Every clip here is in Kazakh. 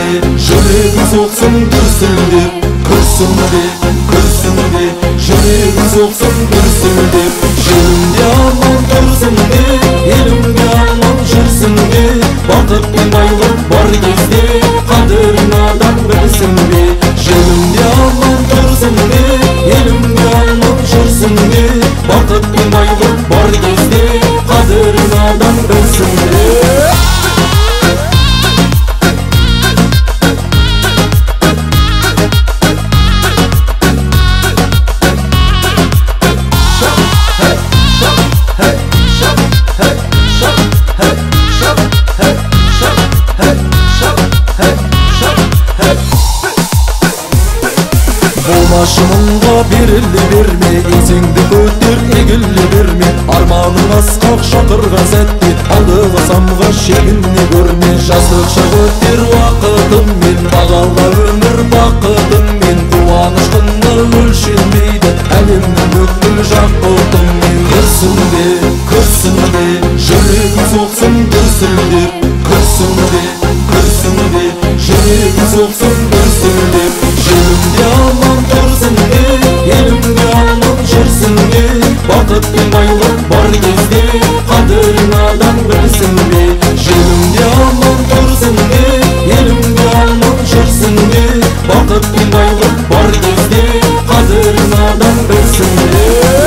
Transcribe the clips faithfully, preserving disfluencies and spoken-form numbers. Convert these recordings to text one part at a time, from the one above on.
жүрегім соқсын дүрсілдеп, күрсіндеп, күрсіндеп, жүрегім соқсын дүрсілдеп. Жерімде аман тұрсын деп, елімде аман жүрсін деп, бақыт пен байлық бар кезде қадірін адам білсін бе. Жерімде аман тұрсын деп, елімде аман жүрсін деп, бақыт пен байлық бар кезде қадірін адам білсін бе. Болмашымыңға берілі берме, есеңді көтер егілі берме. Арманың асқақ шақырға сәтте, алдыға самға шегіне көрме. Жастықша көтер уақытыңмен, бағала өмір бақытыңмен. Қуанышқынна өлшенбейді әлемнің бүкіл жақ отыңмен. Күрсінбе, күрсінбе, жүрегім соқсын дүрсілдеп, күрсінбе, күрсінбе, жүрегім соқсын дүрсілдеп. Жерімде аман тұрсын деп, елімде аман жүрсін деп, бақыт пен байлық бар кезде қадірін адам білсін бе. Жерімде аман тұрсын деп, елімде аман жүрсін деп, бақыт пен байлық бар кезде қадірін адам білсін бе.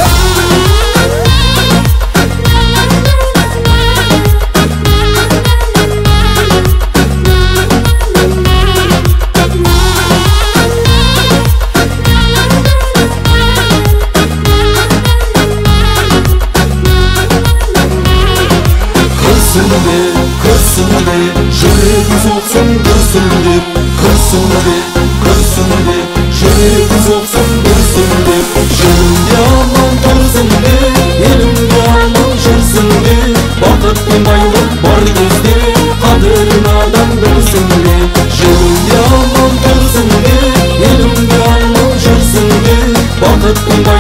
Күрсінбе, күрсінбе, жүрегім соқсын дүрсілдеп, күрсінбе, күрсінбе, жүрегім соқсын дүрсілдеп. Жерімде аман тұрсын деп, елімде аман жүрсін деп, бақыт пен байлық бар кезде қадірін адам білсін бе. Жерімде аман тұрсын деп, елімде аман жүрсін деп, бақыт пен